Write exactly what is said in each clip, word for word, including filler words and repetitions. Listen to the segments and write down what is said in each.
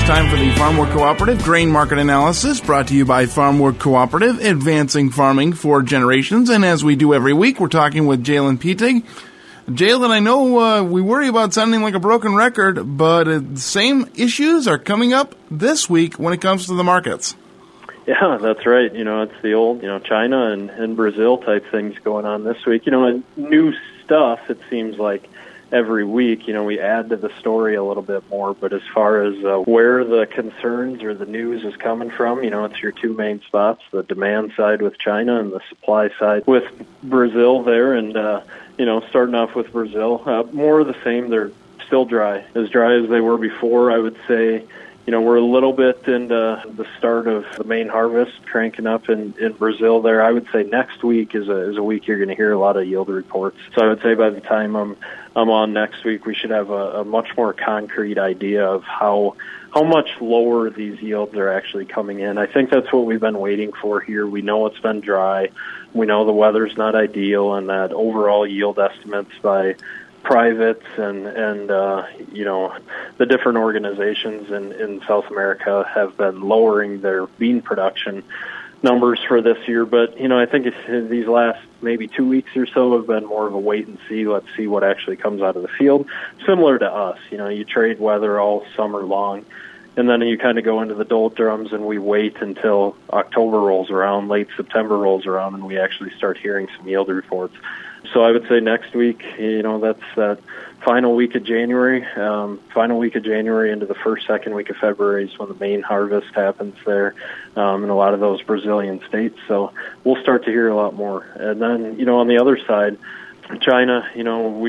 time for the Farmwork Cooperative Grain Market Analysis, brought to you by Farmwork Cooperative, advancing farming for generations. And as we do every week, we're talking with Jalen Petig. Jalen, I know uh, we worry about sounding like a broken record, but uh, the same issues are coming up this week when it comes to the markets. Yeah, that's right. You know, it's the old, you know, China and, and Brazil type things going on this week. You know, new stuff, it seems like every week, you know, we add to the story a little bit more. But as far as uh, where the concerns or the news is coming from, you know, it's your two main spots, the demand side with China and the supply side with Brazil there. And, uh, you know, starting off with Brazil, uh, more of the same. They're still dry, as dry as they were before, I would say. You know, we're a little bit into the start of the main harvest cranking up in, in Brazil there. I would say next week is a is a week you're going to hear a lot of yield reports. So I would say by the time I'm I'm on next week, we should have a, a much more concrete idea of how how much lower these yields are actually coming in. I think that's what we've been waiting for here. We know it's been dry. We know the weather's not ideal, and that overall yield estimates by privates and, and uh, you know, the different organizations in, in South America have been lowering their bean production numbers for this year. But, you know, I think it's, these last maybe two weeks or so have been more of a wait and see. Let's see what actually comes out of the field. Similar to us, you know, you trade weather all summer long, and then you kind of go into the doldrums and we wait until October rolls around, late September rolls around, and we actually start hearing some yield reports. So I would say next week, you know, that's that final week of January, um, final week of January into the first, second week of February is when the main harvest happens there um, in a lot of those Brazilian states. So we'll start to hear a lot more. And then, you know, on the other side, China, you know, we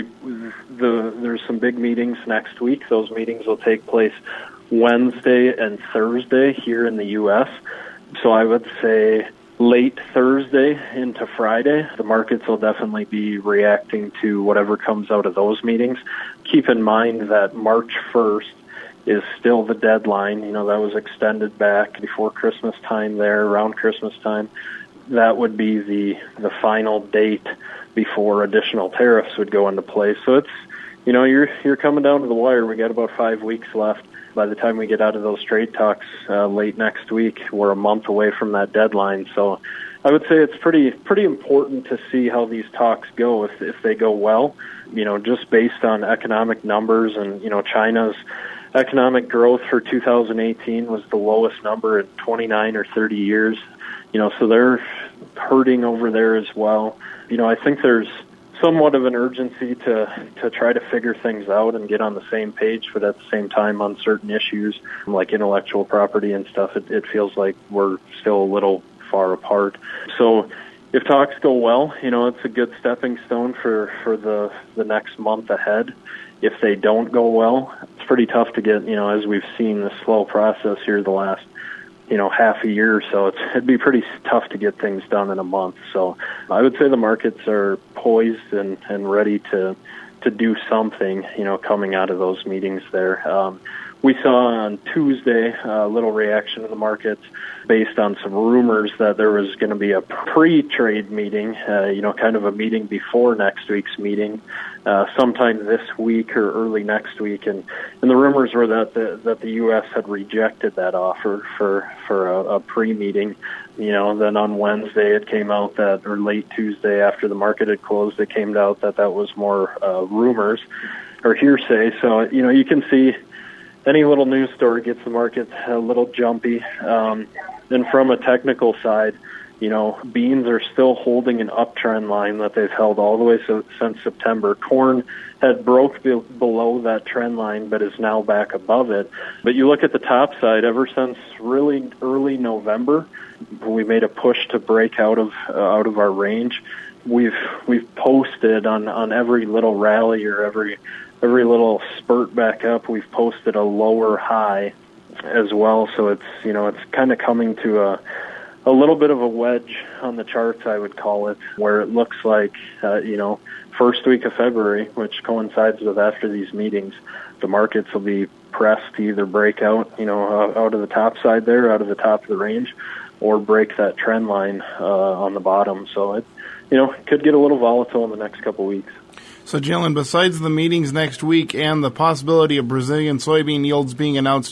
the there's some big meetings next week. Those meetings will take place Wednesday and Thursday here in the U S. So I would say late Thursday into Friday, the markets will definitely be reacting to whatever comes out of those meetings. Keep in mind that March first is still the deadline. You know, that was extended back before Christmas time there, around Christmas time. That would be the, the final date before additional tariffs would go into place. So it's, you know, you're, you're coming down to the wire. We got about five weeks left. By the time we get out of those trade talks uh, late next week, we're a month away from that deadline. So I would say it's pretty pretty important to see how these talks go. If if they go well, you know, just based on economic numbers, and, you know, China's economic growth for two thousand eighteen was the lowest number in twenty-nine or thirty years. You know, so they're hurting over there as well. You know, I think there's somewhat of an urgency to to try to figure things out and get on the same page, but at the same time on certain issues like intellectual property and stuff, it, it feels like we're still a little far apart. So if talks go well, you know, it's a good stepping stone for, for the, the next month ahead. If they don't go well, it's pretty tough to get, you know, as we've seen the slow process here the last you know, half a year or so, it's, it'd be pretty tough to get things done in a month. So I would say the markets are poised and, and ready to to do something, you know, coming out of those meetings there. Um, we saw on Tuesday a little reaction in the markets based on some rumors that there was going to be a pre-trade meeting, uh, you know, kind of a meeting before next week's meeting, uh, sometime this week or early next week. And, and the rumors were that the, that the U S had rejected that offer for, for a, a pre-meeting. You know, then on Wednesday it came out that, or late Tuesday after the market had closed, it came out that that was more uh, rumors or hearsay. So, you know, you can see any little news story gets the market a little jumpy. Um, and from a technical side, you know, beans are still holding an uptrend line that they've held all the way so, since September. Corn had broke be- below that trend line, but is now back above it. But you look at the top side, ever since really early November, we made a push to break out of uh, out of our range. We've we've posted on, on every little rally or every every little spurt back up. We've posted a lower high as well. So it's you know it's kind of coming to a a little bit of a wedge on the charts, I would call it, where it looks like uh, you know first week of February, which coincides with after these meetings, the markets will be pressed to either break out you know out of the top side there, out of the top of the range, or break that trend line uh, on the bottom. So it, you know, could get a little volatile in the next couple weeks. So, Jalen, besides the meetings next week and the possibility of Brazilian soybean yields being announced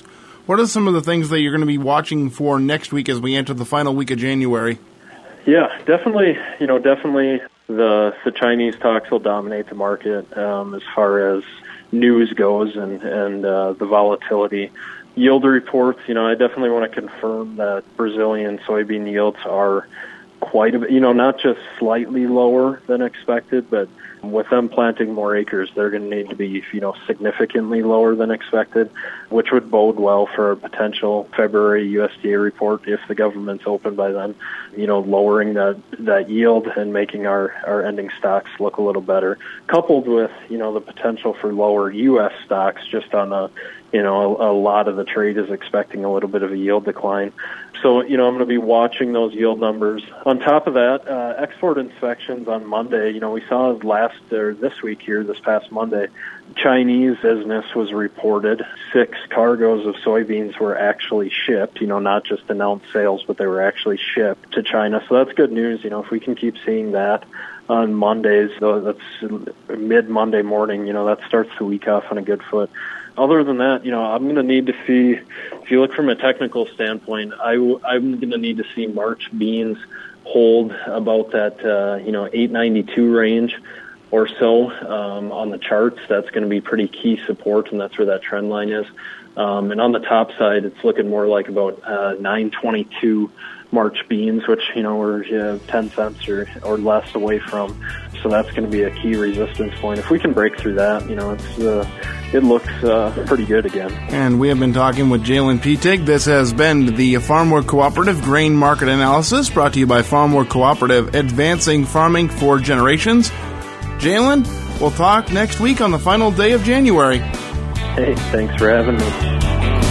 What are some of the things that you're going to be watching for next week as we enter the final week of January? Yeah, definitely. You know, definitely the the Chinese talks will dominate the market um, as far as news goes and and uh, the volatility. Yield reports. You know, I definitely want to confirm that Brazilian soybean yields are quite a bit. You know, not just slightly lower than expected, but with them planting more acres, they're going to need to be, you know, significantly lower than expected, which would bode well for a potential February U S D A report if the government's open by then, you know, lowering that, that yield and making our, our ending stocks look a little better, coupled with, you know, the potential for lower U S stocks just on a, you know, a, a lot of the trade is expecting a little bit of a yield decline. So, you know, I'm going to be watching those yield numbers. On top of that, uh, export inspections on Monday, you know, we saw last, or this week here, this past Monday, Chinese business was reported. Six cargoes of soybeans were actually shipped, you know, not just announced sales, but they were actually shipped to China. So that's good news. You know, if we can keep seeing that on Mondays, though that's mid-Monday morning, you know, that starts the week off on a good foot. Other than that, you know, I'm going to need to see, if you look from a technical standpoint, I, I'm going to need to see March beans hold about that, uh, you know, eight ninety-two range or so um, on the charts. That's going to be pretty key support, and that's where that trend line is. Um, and on the top side, it's looking more like about uh, nine twenty-two March beans, which, you know, we're uh, ten cents or, or less away from. So that's going to be a key resistance point. If we can break through that, you know, it's uh, it looks uh, pretty good again. And we have been talking with Jalen Petig. This has been the Farmwork Cooperative Grain Market Analysis, brought to you by Farmwork Cooperative, advancing farming for generations. Jalen, we'll talk next week on the final day of January. Hey, thanks for having me.